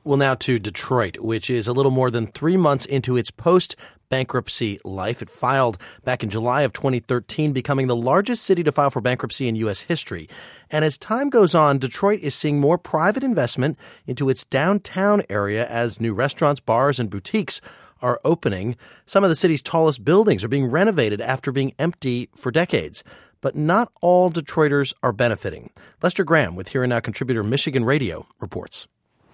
Well, now to Detroit, which is a little more than 3 months into its post-bankruptcy life. It filed back in July of 2013, becoming the largest city to file for bankruptcy in U.S. history. And as time goes on, Detroit is seeing more private investment into its downtown area as new restaurants, bars, and boutiques are opening. Some of the city's tallest buildings are being renovated after being empty for decades. But not all Detroiters are benefiting. Lester Graham with Here and Now contributor Michigan Radio reports.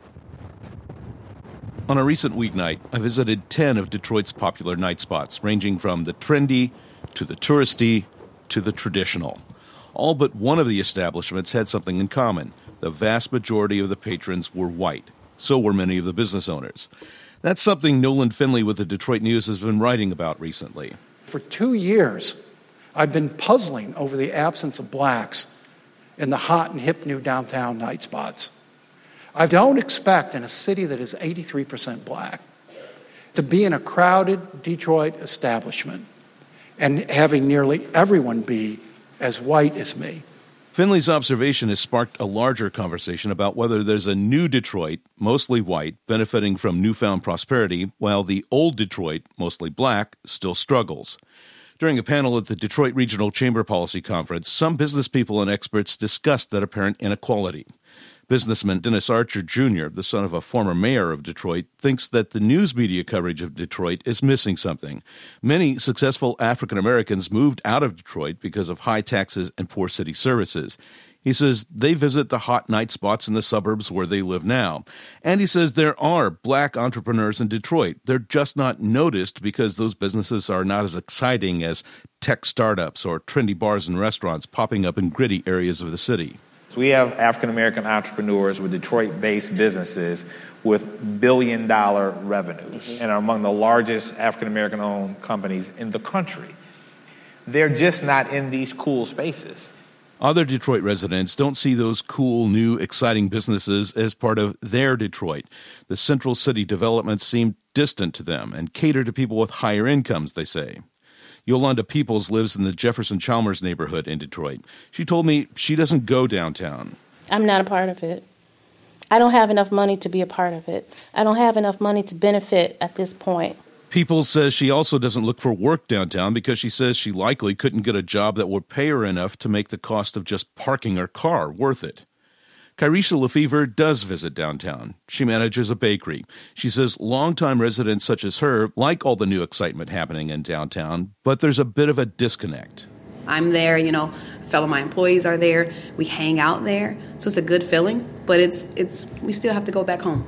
On a recent weeknight, I visited 10 of Detroit's popular night spots, ranging from the trendy to the touristy to the traditional. All but one of the establishments had something in common. The vast majority of the patrons were white. So were many of the business owners. That's something Nolan Finley with the Detroit News has been writing about recently. For 2 years, I've been puzzling over the absence of blacks in the hot and hip new downtown night spots. I don't expect in a city that is 83% black to be in a crowded Detroit establishment and having nearly everyone be as white as me. Finley's observation has sparked a larger conversation about whether there's a new Detroit, mostly white, benefiting from newfound prosperity, while the old Detroit, mostly black, still struggles. During a panel at the Detroit Regional Chamber Policy Conference, some business people and experts discussed that apparent inequality. Businessman Dennis Archer Jr., the son of a former mayor of Detroit, thinks that the news media coverage of Detroit is missing something. Many successful African Americans moved out of Detroit because of high taxes and poor city services. He says they visit the hot night spots in the suburbs where they live now. And he says there are black entrepreneurs in Detroit. They're just not noticed because those businesses are not as exciting as tech startups or trendy bars and restaurants popping up in gritty areas of the city. We have African-American entrepreneurs with Detroit-based businesses with billion-dollar revenues and are among the largest African-American-owned companies in the country. They're just not in these cool spaces. Other Detroit residents don't see those cool, new, exciting businesses as part of their Detroit. The central city developments seem distant to them and cater to people with higher incomes, they say. Yolanda Peoples lives in the Jefferson-Chalmers neighborhood in Detroit. She told me she doesn't go downtown. I'm not a part of it. I don't have enough money to be a part of it. I don't have enough money to benefit at this point. Peoples says she also doesn't look for work downtown because she says she likely couldn't get a job that would pay her enough to make the cost of just parking her car worth it. Kyrisha Lefevre does visit downtown. She manages a bakery. She says longtime residents such as her like all the new excitement happening in downtown, but there's a bit of a disconnect. I'm there, a fellow of my employees are there. We hang out there. So it's a good feeling, but we still have to go back home.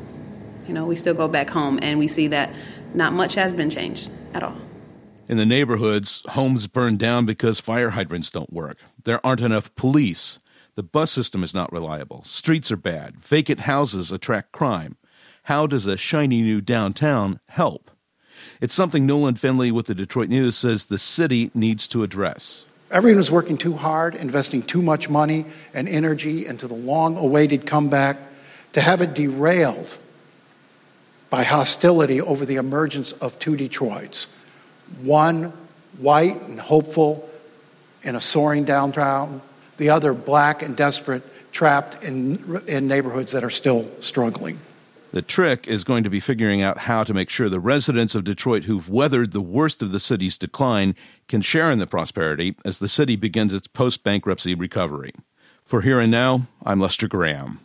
We still go back home and we see that not much has been changed at all. In the neighborhoods, homes burn down because fire hydrants don't work. There aren't enough police. The bus system is not reliable. Streets are bad. Vacant houses attract crime. How does a shiny new downtown help? It's something Nolan Finley with the Detroit News says the city needs to address. Everyone is working too hard, investing too much money and energy into the long-awaited comeback to have it derailed by hostility over the emergence of two Detroits. One white and hopeful in a soaring downtown, the other black and desperate, trapped in neighborhoods that are still struggling. The trick is going to be figuring out how to make sure the residents of Detroit who've weathered the worst of the city's decline can share in the prosperity as the city begins its post-bankruptcy recovery. For Here and Now, I'm Lester Graham.